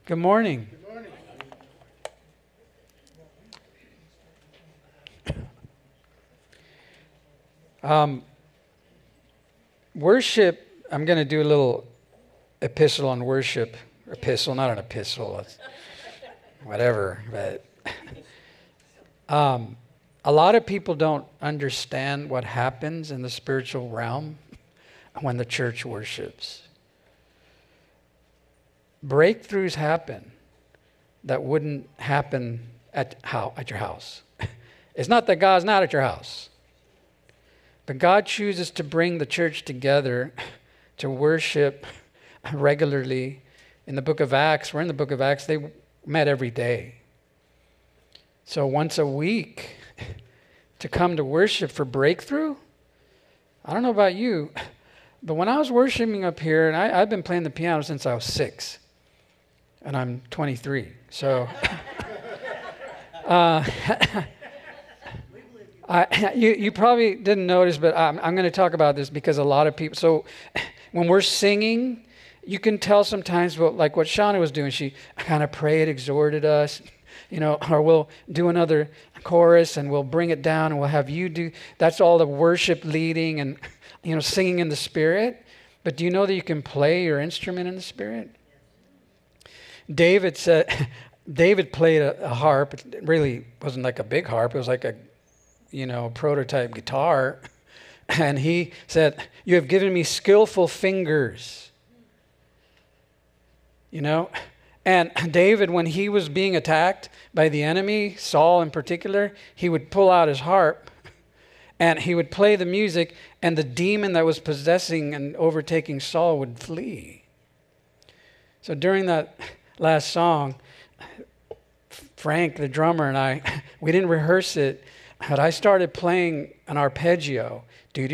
Good morning. Worship, I'm going to do a little epistle on worship. Epistle, not an epistle, it's whatever. But a lot of people don't understand what happens in the spiritual realm when the church worships. Breakthroughs happen that wouldn't happen at your house. It's not that God's not at your house. But God chooses to bring the church together to worship regularly. In the book of Acts, we're in the book of Acts, they met every day. So once a week to come to worship for breakthrough, I don't know about you, but when I was worshiping up here, and I've been playing the piano since I was 6, and I'm 23, so... You probably didn't notice, but I'm going to talk about this because a lot of people... So when we're singing, you can tell sometimes, like what Shauna was doing. She kind of prayed, exhorted us, or we'll do another chorus and we'll bring it down and we'll have you do... That's all the worship leading and, singing in the Spirit. But do you know that you can play your instrument in the Spirit? David played a harp. It really wasn't like a big harp. It was like a prototype guitar. And he said, "You have given me skillful fingers." And David, when he was being attacked by the enemy, Saul in particular, he would pull out his harp and he would play the music, and the demon that was possessing and overtaking Saul would flee. So during that last song, Frank, the drummer, and I, we didn't rehearse it, but I started playing an arpeggio, and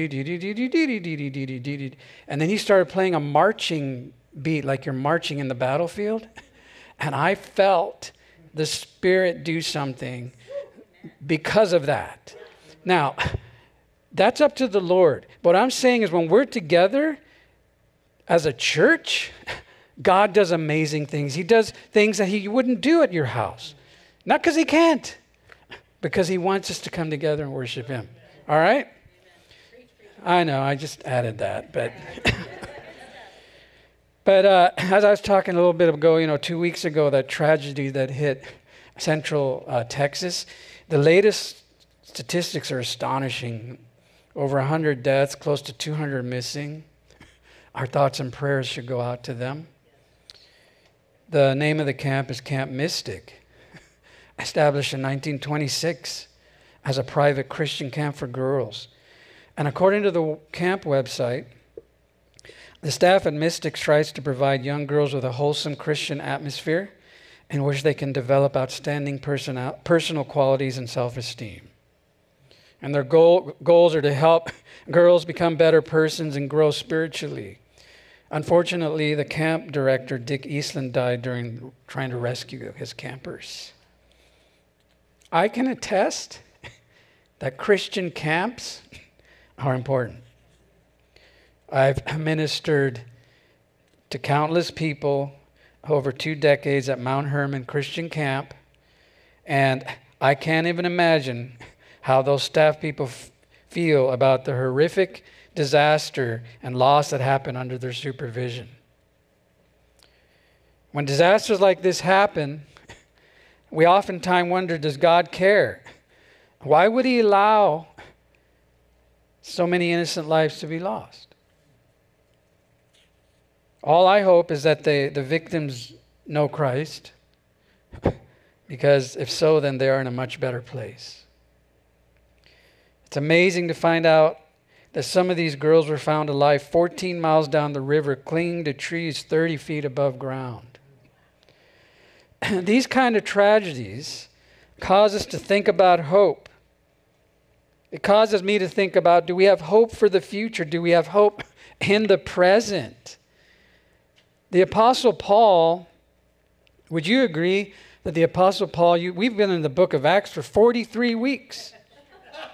then he started playing a marching beat, like you're marching in the battlefield, and I felt the Spirit do something because of that. Now, that's up to the Lord. What I'm saying is when we're together as a church, God does amazing things. He does things that He wouldn't do at your house. Not because He can't, because He wants us to come together and worship Him. All right? I know, I just added that. But as I was talking a little bit ago, 2 weeks ago, that tragedy that hit Central Texas, the latest statistics are astonishing. Over 100 deaths, close to 200 missing. Our thoughts and prayers should go out to them. The name of the camp is Camp Mystic, established in 1926 as a private Christian camp for girls. And according to the camp website, the staff at Mystic tries to provide young girls with a wholesome Christian atmosphere in which they can develop outstanding personal qualities and self-esteem. And their goals are to help girls become better persons and grow spiritually. Unfortunately, the camp director, Dick Eastland, died during trying to rescue his campers. I can attest that Christian camps are important. I've ministered to countless people over 2 decades at Mount Hermon Christian Camp, and I can't even imagine how those staff people feel about the horrific disaster and loss that happened under their supervision. When disasters like this happen, we oftentimes wonder, does God care? Why would He allow so many innocent lives to be lost? All I hope is that the victims know Christ, because if so, then they are in a much better place. It's amazing to find out that some of these girls were found alive 14 miles down the river, clinging to trees 30 feet above ground. These kind of tragedies cause us to think about hope. It causes me to think about, do we have hope for the future? Do we have hope in the present? The Apostle Paul, would you agree that the Apostle Paul, we've been in the book of Acts for 43 weeks.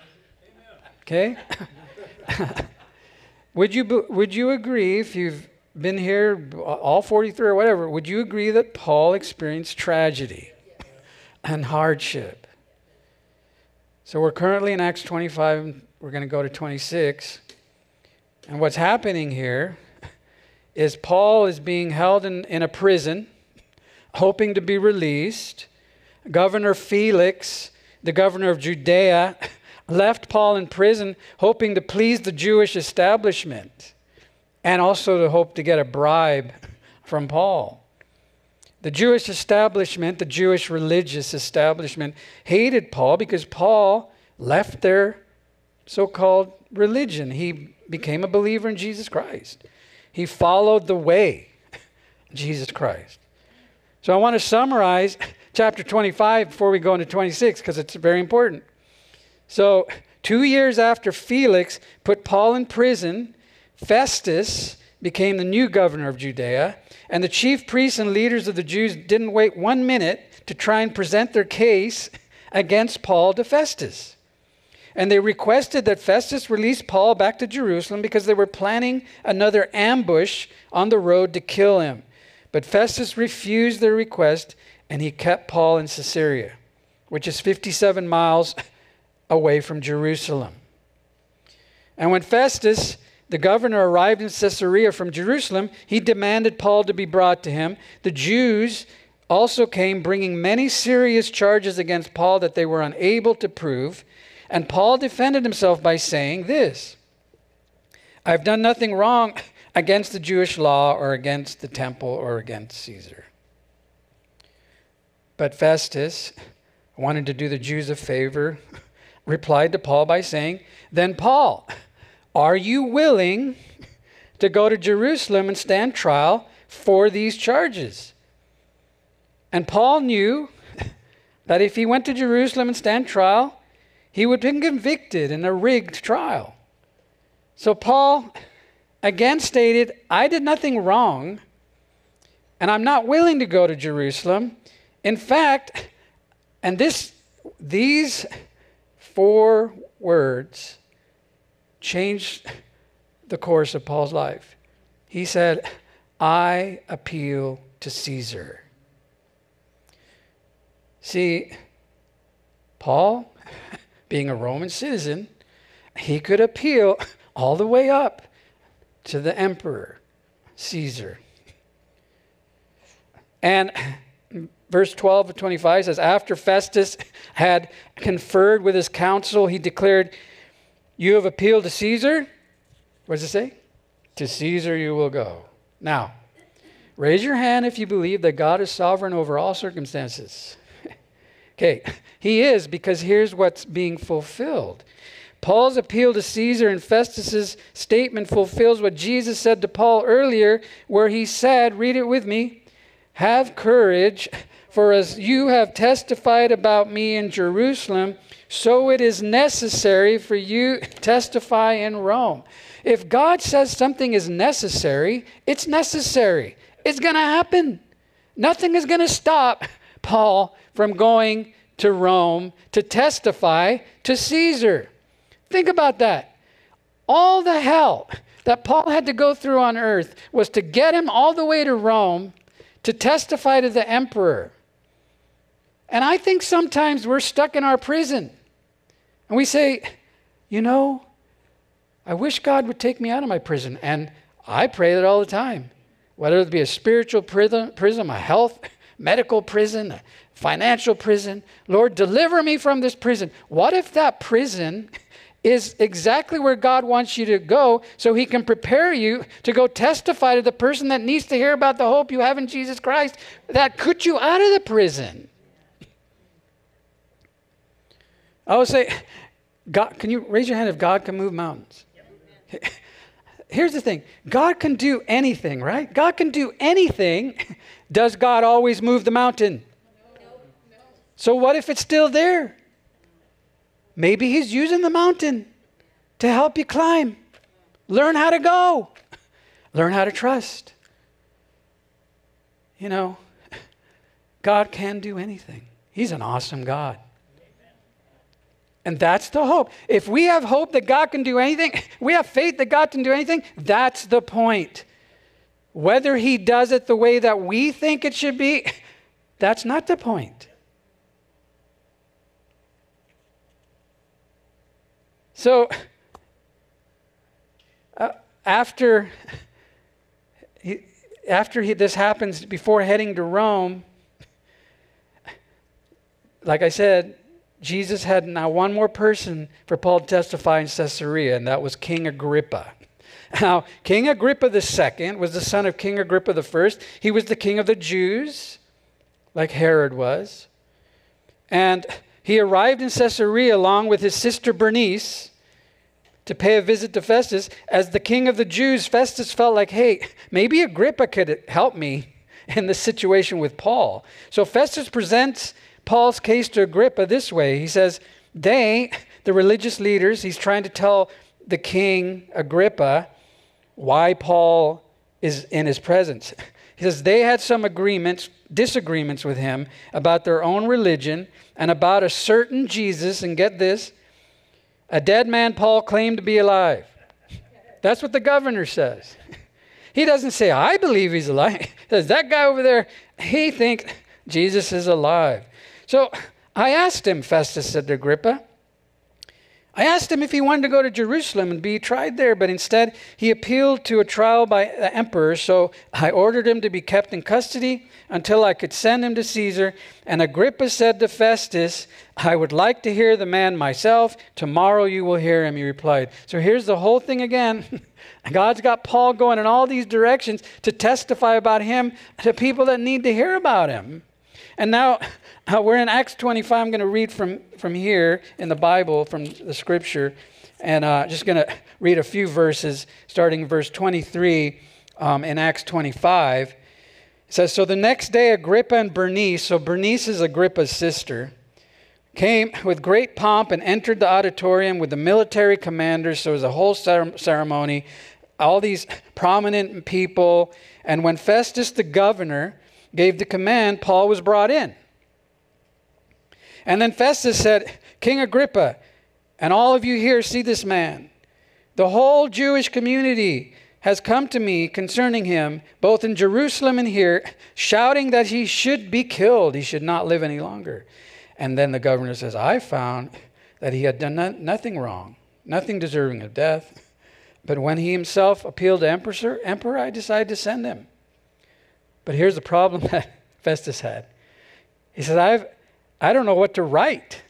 Okay? Would you agree, if you've been here, all 43 or whatever, would you agree that Paul experienced tragedy and hardship? So we're currently in Acts 25, and we're going to go to 26. And what's happening here is Paul is being held in a prison, hoping to be released. Governor Felix, the governor of Judea, left Paul in prison, hoping to please the Jewish establishment and also to hope to get a bribe from Paul. The Jewish establishment, the Jewish religious establishment, hated Paul because Paul left their so-called religion. He became a believer in Jesus Christ. He followed the way, Jesus Christ. So I want to summarize chapter 25 before we go into 26 because it's very important. So 2 years after Felix put Paul in prison, Festus became the new governor of Judea, and the chief priests and leaders of the Jews didn't wait 1 minute to try and present their case against Paul to Festus. And they requested that Festus release Paul back to Jerusalem because they were planning another ambush on the road to kill him. But Festus refused their request, and he kept Paul in Caesarea, which is 57 miles away from Jerusalem. And when Festus, the governor, arrived in Caesarea from Jerusalem, he demanded Paul to be brought to him. The Jews also came, bringing many serious charges against Paul that they were unable to prove. And Paul defended himself by saying this: "I've done nothing wrong against the Jewish law or against the temple or against Caesar." But Festus, wanted to do the Jews a favor, replied to Paul by saying, "Then Paul, are you willing to go to Jerusalem and stand trial for these charges?" And Paul knew that if he went to Jerusalem and stand trial, he would be convicted in a rigged trial. So Paul again stated, "I did nothing wrong, and I'm not willing to go to Jerusalem. In fact," and these 4 words changed the course of Paul's life. He said, "I appeal to Caesar." See, Paul, being a Roman citizen, he could appeal all the way up to the emperor, Caesar. And verse 12 of 25 says, after Festus had conferred with his council, he declared, "You have appealed to Caesar." What does it say? "To Caesar you will go." Now, raise your hand if you believe that God is sovereign over all circumstances. Okay, he is, because here's what's being fulfilled. Paul's appeal to Caesar and Festus's statement fulfills what Jesus said to Paul earlier, where he said, read it with me, "Have courage, for as you have testified about me in Jerusalem, so it is necessary for you to testify in Rome." If God says something is necessary, it's necessary. It's going to happen. Nothing is going to stop Paul from going to Rome to testify to Caesar. Think about that. All the hell that Paul had to go through on earth was to get him all the way to Rome to testify to the emperor. And I think sometimes we're stuck in our prison. And we say, I wish God would take me out of my prison. And I pray that all the time. Whether it be a spiritual prison, a health, medical prison, a financial prison. Lord, deliver me from this prison. What if that prison is exactly where God wants you to go so he can prepare you to go testify to the person that needs to hear about the hope you have in Jesus Christ that put you out of the prison? I would say, God, can you raise your hand if God can move mountains? Here's the thing. God can do anything, right? God can do anything. Does God always move the mountain? No. So what if it's still there? Maybe he's using the mountain to help you climb. Learn how to go. Learn how to trust. God can do anything. He's an awesome God. And that's the hope. If we have hope that God can do anything, we have faith that God can do anything, that's the point. Whether he does it the way that we think it should be, that's not the point. So, after this happens, before heading to Rome, like I said, Jesus had now one more person for Paul to testify in Caesarea, and that was King Agrippa. Now, King Agrippa II was the son of King Agrippa I. He was the king of the Jews, like Herod was. And he arrived in Caesarea along with his sister Bernice to pay a visit to Festus. As the king of the Jews, Festus felt like, hey, maybe Agrippa could help me in this situation with Paul. So Festus presents Paul's case to Agrippa this way. He says, the religious leaders, he's trying to tell the king Agrippa why Paul is in his presence. He says they had some disagreements with him about their own religion and about a certain Jesus, and get this, a dead man Paul claimed to be alive. That's what the governor says. He doesn't say, I believe he's alive. He says, that guy over there, he thinks Jesus is alive. So I asked him, Festus said to Agrippa, I asked him if he wanted to go to Jerusalem and be tried there, but instead he appealed to a trial by the emperor, so I ordered him to be kept in custody until I could send him to Caesar. And Agrippa said to Festus, I would like to hear the man myself. Tomorrow you will hear him, he replied. So here's the whole thing again. God's got Paul going in all these directions to testify about him to people that need to hear about him. And now we're in Acts 25. I'm going to read from here in the Bible, from the scripture, and just going to read a few verses, starting verse 23 in Acts 25. It says, so the next day Agrippa and Bernice, so Bernice is Agrippa's sister, came with great pomp and entered the auditorium with the military commanders. So it was a whole ceremony, all these prominent people. And when Festus the governor gave the command, Paul was brought in. And then Festus said, King Agrippa, and all of you here see this man. The whole Jewish community has come to me concerning him, both in Jerusalem and here, shouting that he should be killed. He should not live any longer. And then the governor says, I found that he had done nothing wrong, nothing deserving of death. But when he himself appealed to emperor, I decided to send him. But here's the problem that Festus had. He said, I don't know what to write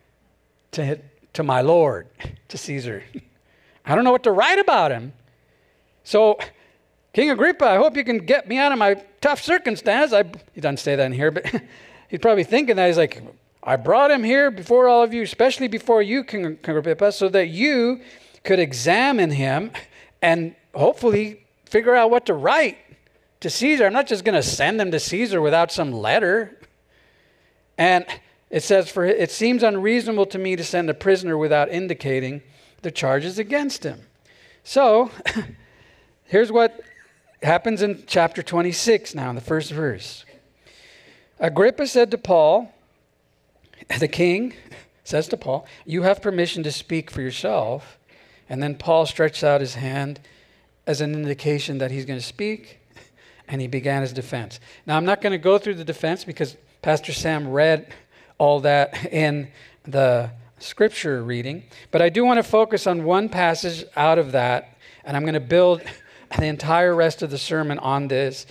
to my Lord, to Caesar. I don't know what to write about him. So, King Agrippa, I hope you can get me out of my tough circumstance. He doesn't say that in here, but he's probably thinking that. He's like, I brought him here before all of you, especially before you, King Agrippa, so that you could examine him and hopefully figure out what to write to Caesar. I'm not just going to send him to Caesar without some letter. And it says, for it seems unreasonable to me to send a prisoner without indicating the charges against him. So, here's what happens in chapter 26 now, in the first verse. Agrippa said to Paul, the king says to Paul, you have permission to speak for yourself. And then Paul stretched out his hand as an indication that he's going to speak. And he began his defense. Now, I'm not going to go through the defense because Pastor Sam read all that in the scripture reading. But I do want to focus on one passage out of that. And I'm going to build the entire rest of the sermon on this.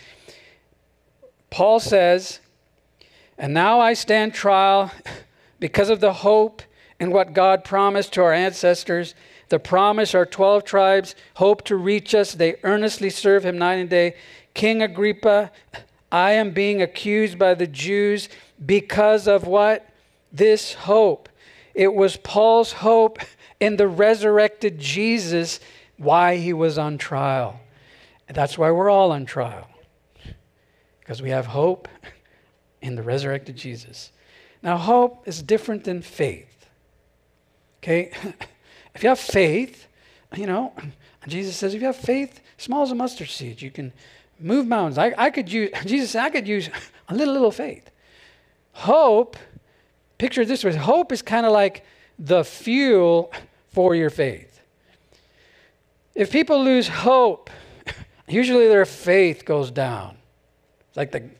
Paul says, and now I stand trial because of the hope in what God promised to our ancestors. The promise our 12 tribes hope to reach us. They earnestly serve him night and day. King Agrippa, I am being accused by the Jews because of what? This hope. It was Paul's hope in the resurrected Jesus why he was on trial. And that's why we're all on trial. Because we have hope in the resurrected Jesus. Now, hope is different than faith. Okay? If you have faith, Jesus says, if you have faith, small as a mustard seed, you can move mountains. Jesus said, I could use a little faith. Hope, picture it this way. Hope is kind of like the fuel for your faith. If people lose hope, usually their faith goes down. It's like the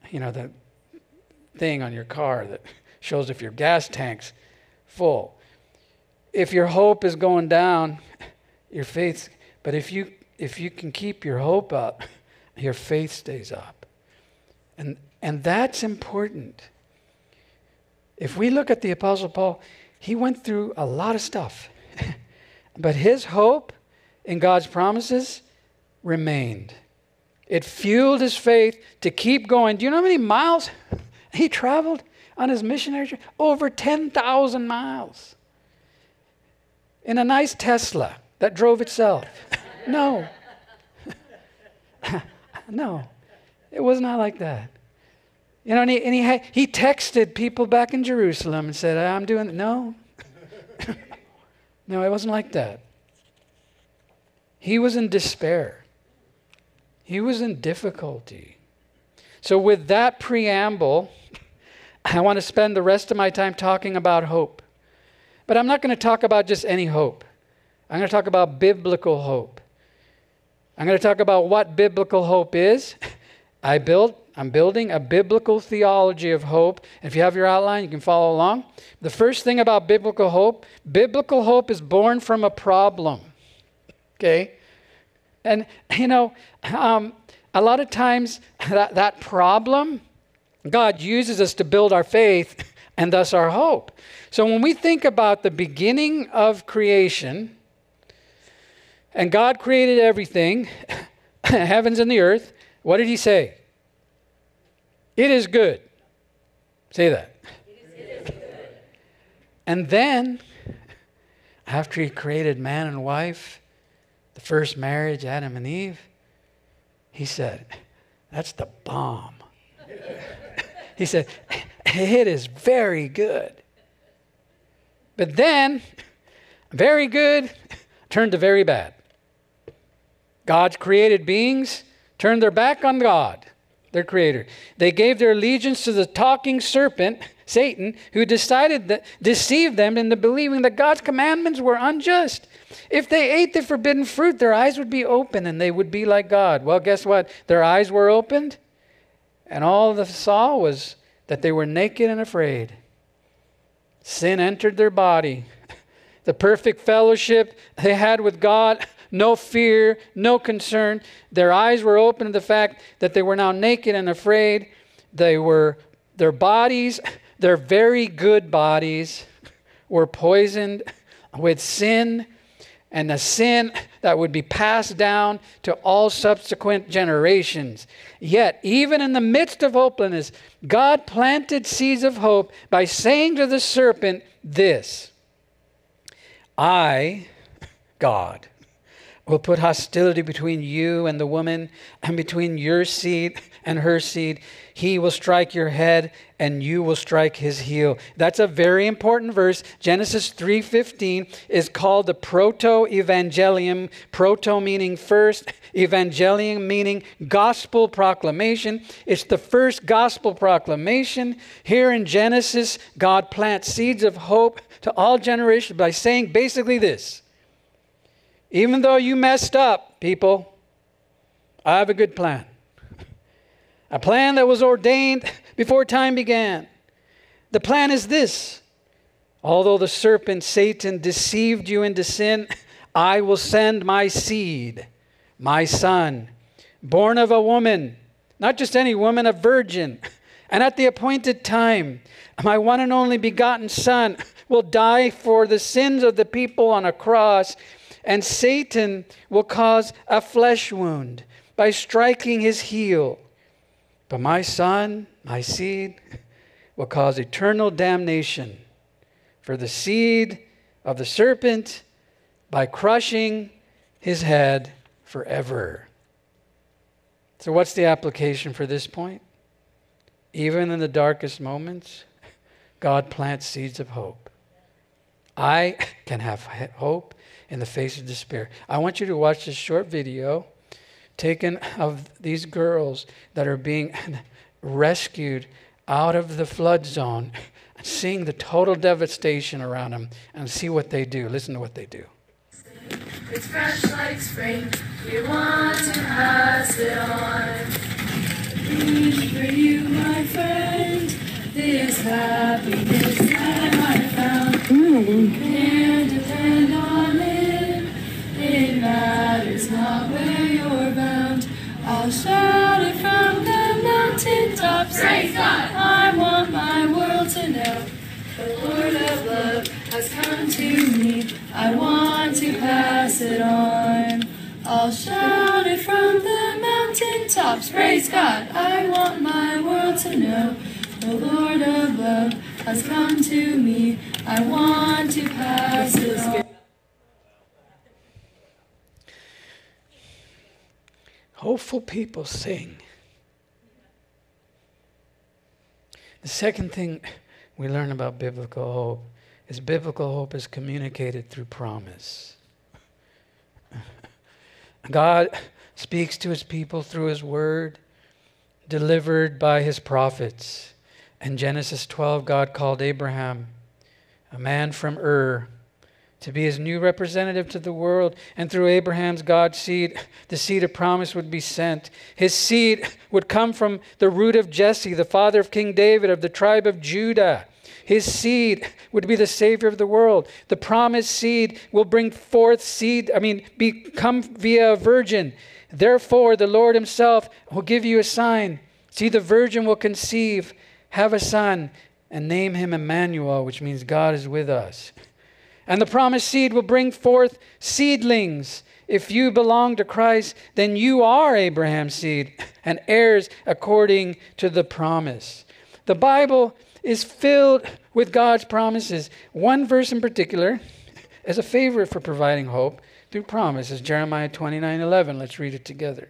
thing on your car that shows if your gas tank's full. If your hope is going down, your faith, but if you can keep your hope up, your faith stays up. And that's important. If we look at the Apostle Paul, he went through a lot of stuff. But his hope in God's promises remained. It fueled his faith to keep going. Do you know how many miles he traveled on his missionary trip? Over 10,000 miles. In a nice Tesla that drove itself. No. No. It was not like that. You know, and he texted people back in Jerusalem and said, I'm doing, no. No, it wasn't like that. He was in despair. He was in difficulty. So with that preamble, I want to spend the rest of my time talking about hope. But I'm not going to talk about just any hope. I'm going to talk about biblical hope. I'm going to talk about what biblical hope is. I'm building a biblical theology of hope. If you have your outline, you can follow along. The first thing about biblical hope is born from a problem. Okay? And, a lot of times that problem, God uses us to build our faith and thus our hope. So when we think about the beginning of creation, and God created everything, heavens and the earth, what did he say? It is good. Say that. It is good. And then, after he created man and wife, the first marriage, Adam and Eve, he said, that's the bomb. He said, it is very good. But then, very good turned to very bad. God's created beings turned their back on God, their creator. They gave their allegiance to the talking serpent, Satan, who deceived them into believing that God's commandments were unjust. If they ate the forbidden fruit, their eyes would be open and they would be like God. Well, guess what? Their eyes were opened, and all they saw was that they were naked and afraid. Sin entered their body. The perfect fellowship they had with God, no fear, no concern. Their eyes were open to the fact that they were now naked and afraid. Their bodies, their very good bodies, were poisoned with sin, and a sin that would be passed down to all subsequent generations. Yet, even in the midst of hopelessness, God planted seeds of hope by saying to the serpent this, I, God, will put hostility between you and the woman, and between your seed and her seed. He will strike your head, and you will strike his heel. That's a very important verse. Genesis 3:15 is called the proto-evangelium. Proto meaning first, evangelium meaning gospel proclamation. It's the first gospel proclamation. Here in Genesis, God plants seeds of hope to all generations by saying basically this: even though you messed up, people, I have a good plan. A plan that was ordained before time began. The plan is this: although the serpent, Satan, deceived you into sin, I will send my seed, my son, born of a woman, not just any woman, a virgin. And at the appointed time, my one and only begotten son will die for the sins of the people on a cross. And Satan will cause a flesh wound by striking his heel. But my son, my seed, will cause eternal damnation for the seed of the serpent by crushing his head forever. So what's the application for this point? Even in the darkest moments, God plants seeds of hope. I can have hope in the face of despair. I want you to watch this short video taken of these girls that are being rescued out of the flood zone, seeing the total devastation around them, and see what they do. Listen to what they do. It's fresh like spring. We want to pass it on. Reach for you, my friend. This happiness that I found. Can't depend on it. It matters not where you're bound. I'll shout it from the mountain tops. Praise God! I want my world to know the Lord of love has come to me. I want to pass it on. I'll shout it from the mountain tops. Praise God! I want my world to know the Lord of love has come to me. I want to pass it on. Hopeful people sing. The second thing we learn about biblical hope is communicated through promise. God speaks to his people through his word, delivered by his prophets. In Genesis 12, God called Abraham, a man from Ur, to be his new representative to the world. And through Abraham's God's seed, the seed of promise would be sent. His seed would come from the root of Jesse, the father of King David, of the tribe of Judah. His seed would be the Savior of the world. The promised seed will bring forth become via a virgin. Therefore, the Lord himself will give you a sign. See, the virgin will conceive, have a son, and name him Emmanuel, which means God is with us. And the promised seed will bring forth seedlings. If you belong to Christ, then you are Abraham's seed and heirs according to the promise. The Bible is filled with God's promises. One verse in particular is a favorite for providing hope through promise. It's Jeremiah 29:11. Let's read it together.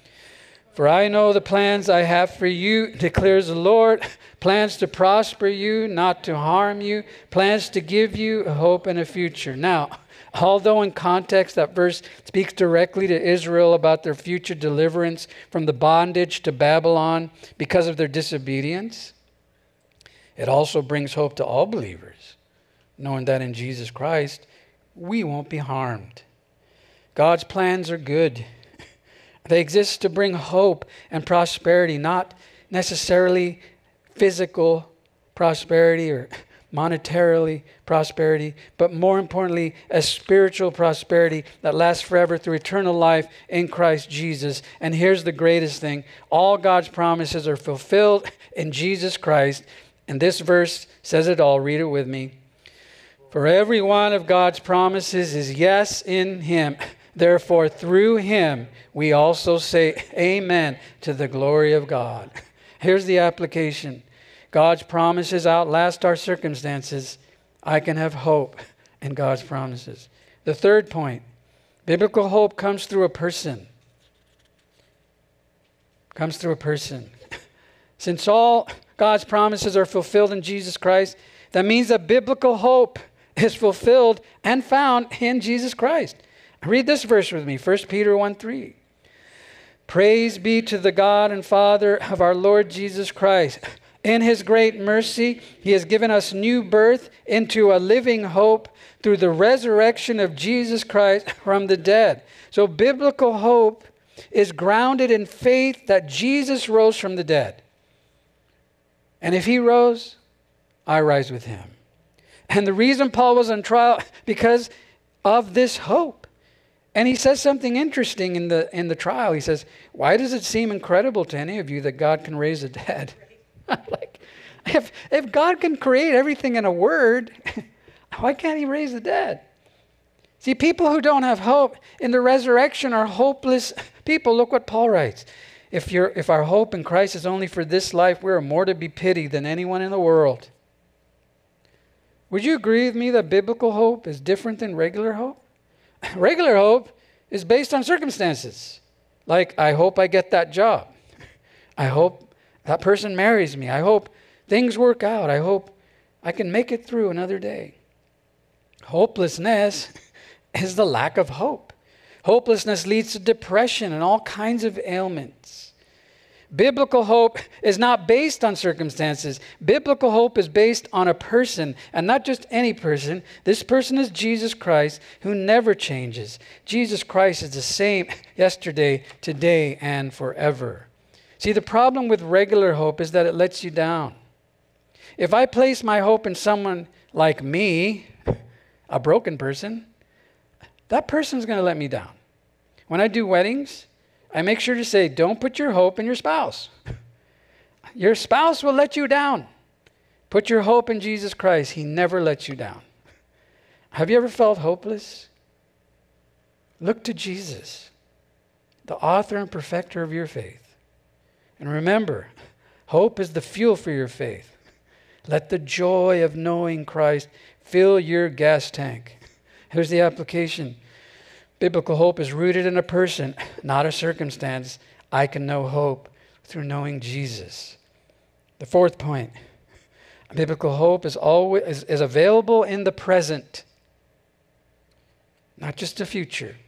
For I know the plans I have for you, declares the Lord, plans to prosper you, not to harm you, plans to give you a hope and a future. Now, although in context that verse speaks directly to Israel about their future deliverance from the bondage to Babylon because of their disobedience, it also brings hope to all believers, knowing that in Jesus Christ, we won't be harmed. God's plans are good. They exist to bring hope and prosperity, not necessarily physical prosperity or monetarily prosperity, but more importantly, a spiritual prosperity that lasts forever through eternal life in Christ Jesus. And here's the greatest thing. All God's promises are fulfilled in Jesus Christ. And this verse says it all. Read it with me. For every one of God's promises is yes in him. Therefore, through him, we also say amen to the glory of God. Here's the application. God's promises outlast our circumstances. I can have hope in God's promises. The third point, biblical hope comes through a person. Comes through a person. Since all God's promises are fulfilled in Jesus Christ, that means that biblical hope is fulfilled and found in Jesus Christ. Read this verse with me, 1 Peter 1:3. Praise be to the God and Father of our Lord Jesus Christ. In his great mercy, he has given us new birth into a living hope through the resurrection of Jesus Christ from the dead. So biblical hope is grounded in faith that Jesus rose from the dead. And if he rose, I rise with him. And the reason Paul was on trial, because of this hope. And he says something interesting in the trial. He says, why does it seem incredible to any of you that God can raise the dead? Like, if God can create everything in a word, why can't he raise the dead? See, people who don't have hope in the resurrection are hopeless people. Look what Paul writes. If our hope in Christ is only for this life, we are more to be pitied than anyone in the world. Would you agree with me that biblical hope is different than regular hope? Regular hope is based on circumstances. Like, I hope I get that job. I hope that person marries me. I hope things work out. I hope I can make it through another day. Hopelessness is the lack of hope. Hopelessness leads to depression and all kinds of ailments. Biblical hope is not based on circumstances. Biblical hope is based on a person, and not just any person. This person is Jesus Christ, who never changes. Jesus Christ is the same yesterday, today, and forever. See, the problem with regular hope is that it lets you down. If I place my hope in someone like me, a broken person, that person's going to let me down. When I do weddings, I make sure to say, don't put your hope in your spouse. Your spouse will let you down. Put your hope in Jesus Christ. He never lets you down. Have you ever felt hopeless? Look to Jesus, the author and perfecter of your faith. And remember, hope is the fuel for your faith. Let the joy of knowing Christ fill your gas tank. Here's the application. Biblical hope is rooted in a person, not a circumstance. I can know hope through knowing Jesus. The fourth point, biblical hope is always is available in the present, not just the future.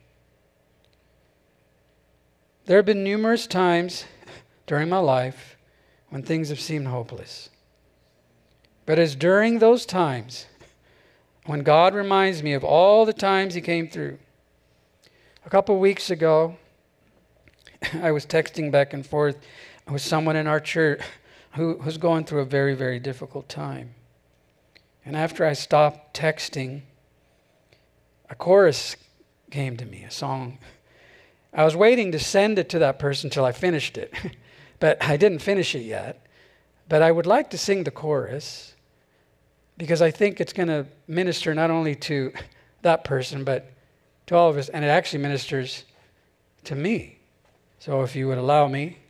There have been numerous times during my life when things have seemed hopeless. But it's during those times when God reminds me of all the times He came through. A couple of weeks ago, I was texting back and forth with someone in our church who's going through a very, very difficult time. And after I stopped texting, a chorus came to me, a song. I was waiting to send it to that person till I finished it, but I didn't finish it yet. But I would like to sing the chorus because I think it's going to minister not only to that person, but to all of us, and it actually ministers to me. So if you would allow me.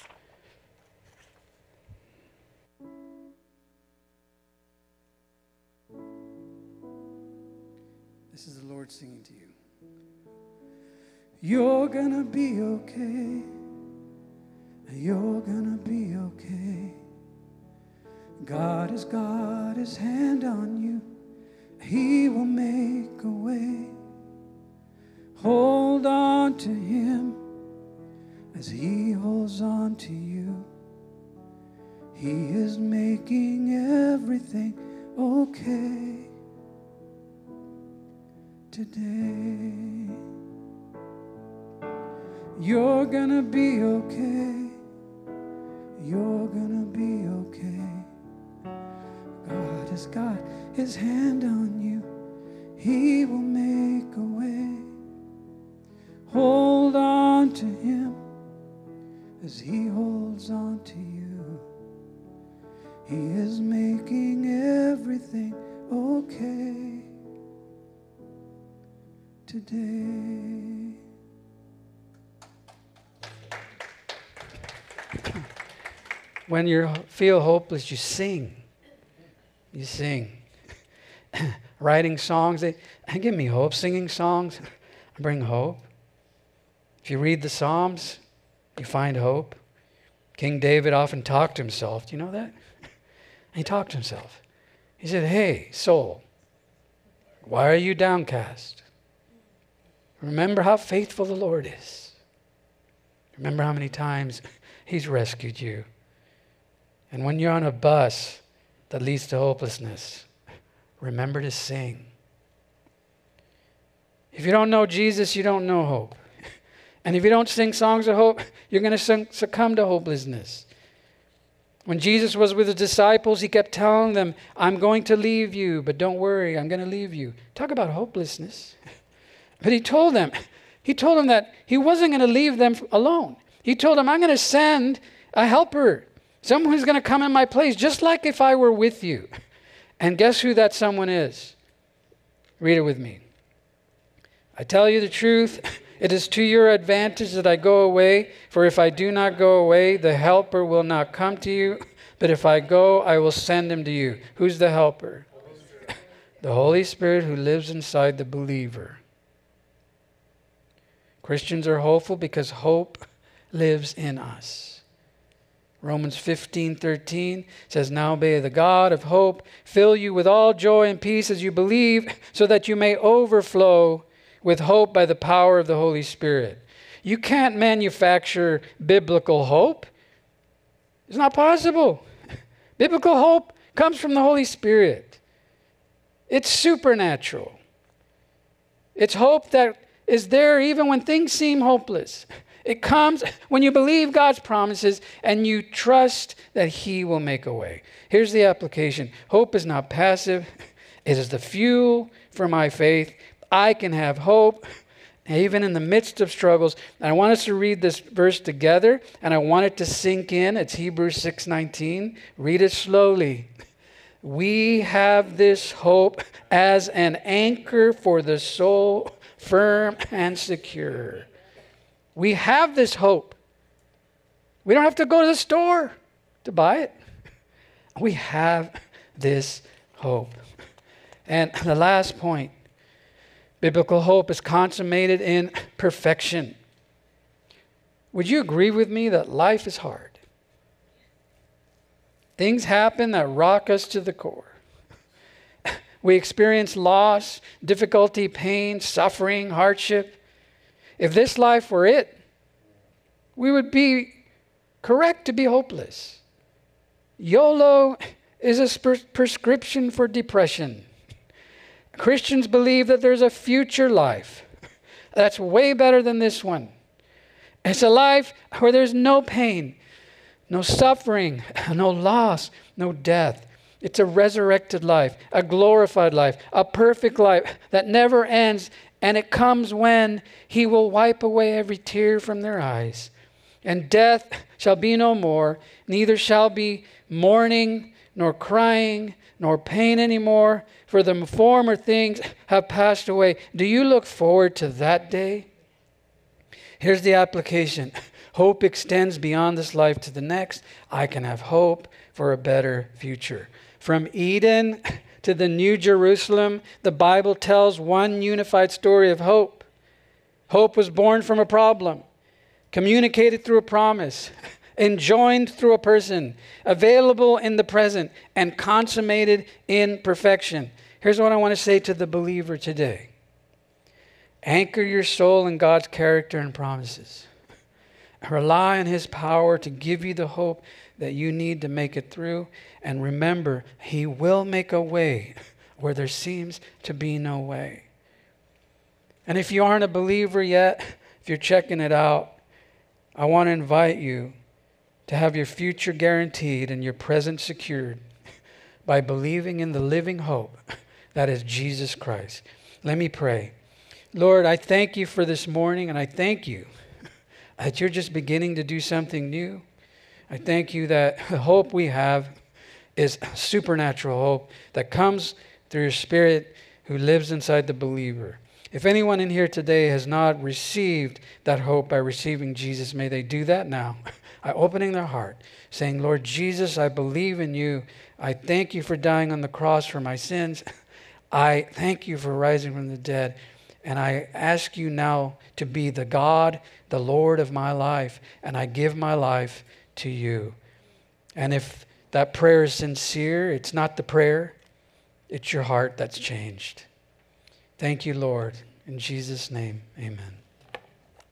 This is the Lord singing to you. You're gonna be okay. You're gonna be okay. God has got His hand on you. He will make a way. Hold on to Him as He holds on to you. He is making everything okay today. You're gonna be okay. You're gonna be okay. God has got His hand on you. He will make a way. Hold on to Him as He holds on to you. He is making everything okay today. When you feel hopeless, you sing. You sing. Writing songs, they give me hope. Singing songs bring hope. If you read the Psalms, you find hope. King David often talked to himself. Do you know that? He talked to himself. He said, "Hey, soul, why are you downcast? Remember how faithful the Lord is. Remember how many times He's rescued you. And when you're on a bus that leads to hopelessness, remember to sing." If you don't know Jesus, you don't know hope. And if you don't sing songs of hope, you're going to succumb to hopelessness. When Jesus was with His disciples, He kept telling them, "I'm going to leave you, but don't worry, I'm going to leave you." Talk about hopelessness. But He told them that He wasn't going to leave them alone. He told them, "I'm going to send a helper, someone who's going to come in my place, just like if I were with you." And guess who that someone is? Read it with me. "I tell you the truth, it is to your advantage that I go away. For if I do not go away, the helper will not come to you. But if I go, I will send him to you." Who's the helper? The Holy Spirit who lives inside the believer. Christians are hopeful because hope lives in us. Romans 15:13 says, "Now may the God of hope fill you with all joy and peace as you believe, so that you may overflow with hope by the power of the Holy Spirit." You can't manufacture biblical hope. It's not possible. Biblical hope comes from the Holy Spirit. It's supernatural. It's hope that is there even when things seem hopeless. It comes when you believe God's promises and you trust that He will make a way. Here's the application. Hope is not passive. It is the fuel for my faith. I can have hope even in the midst of struggles. And I want us to read this verse together, and I want it to sink in. It's Hebrews 6:19. Read it slowly. We have this hope as an anchor for the soul, firm and secure. We have this hope. We don't have to go to the store to buy it. We have this hope. And the last point, biblical hope is consummated in perfection. Would you agree with me that life is hard? Things happen that rock us to the core. We experience loss, difficulty, pain, suffering, hardship. If this life were it, we would be correct to be hopeless. YOLO is a prescription for depression. Christians believe that there's a future life that's way better than this one. It's a life where there's no pain, no suffering, no loss, no death. It's a resurrected life, a glorified life, a perfect life that never ends. And it comes when He will wipe away every tear from their eyes. And death shall be no more, neither shall be mourning, nor crying, nor pain anymore, for the former things have passed away. Do you look forward to that day? Here's the application. Hope extends beyond this life to the next. I can have hope for a better future. From Eden to the New Jerusalem, the Bible tells one unified story of hope. Hope was born from a problem, communicated through a promise, enjoined through a person, available in the present, and consummated in perfection. Here's what I want to say to the believer today. Anchor your soul in God's character and promises. Rely on His power to give you the hope that you need to make it through. And remember, He will make a way where there seems to be no way. And if you aren't a believer yet, if you're checking it out, I want to invite you to have your future guaranteed and your present secured by believing in the living hope that is Jesus Christ. Let me pray. Lord, I thank You for this morning, and I thank You that You're just beginning to do something new. I thank You that the hope we have is supernatural hope that comes through Your Spirit who lives inside the believer. If anyone in here today has not received that hope by receiving Jesus, may they do that now by opening their heart, saying, Lord Jesus, I believe in You. I thank You for dying on the cross for my sins. I thank You for rising from the dead. And I ask You now to be the God, the Lord of my life, and I give my life to You. And if that prayer is sincere, it's not the prayer, it's your heart that's changed. Thank You, Lord. In Jesus' name, amen.